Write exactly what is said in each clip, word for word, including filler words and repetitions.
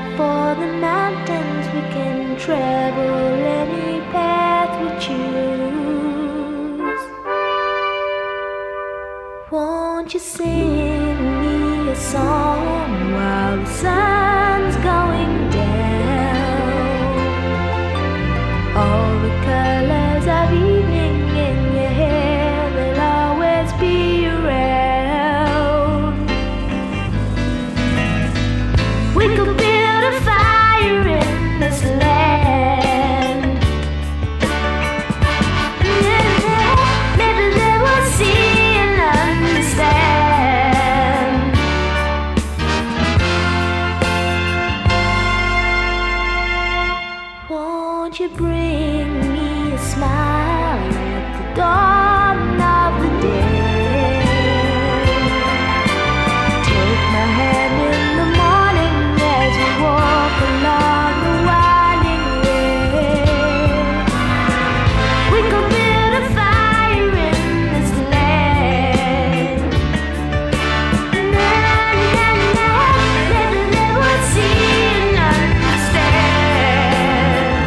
out for the mountains, we can travel any path we choose. Won't you sing me a song while the sun's going down? All the colors of evening in your hair, they'll always be around. We could build a fire in this land. Maybe they will see and understand. Won't you bring me a smile at the dawn of the day? Take my hand in the morning as we walk along the winding way. We could build a fire in this land. Na, na, na. Maybe they would see and understand.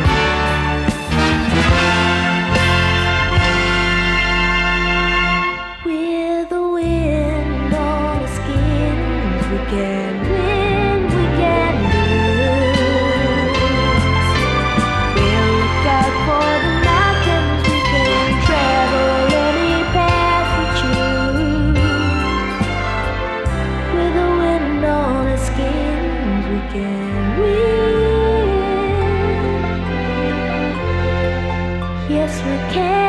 With the wind on our skins, we can win, we can lose. We'll look out for the mountains, we can travel any path we choose. With the wind on our skins, we can win. Yes, we can.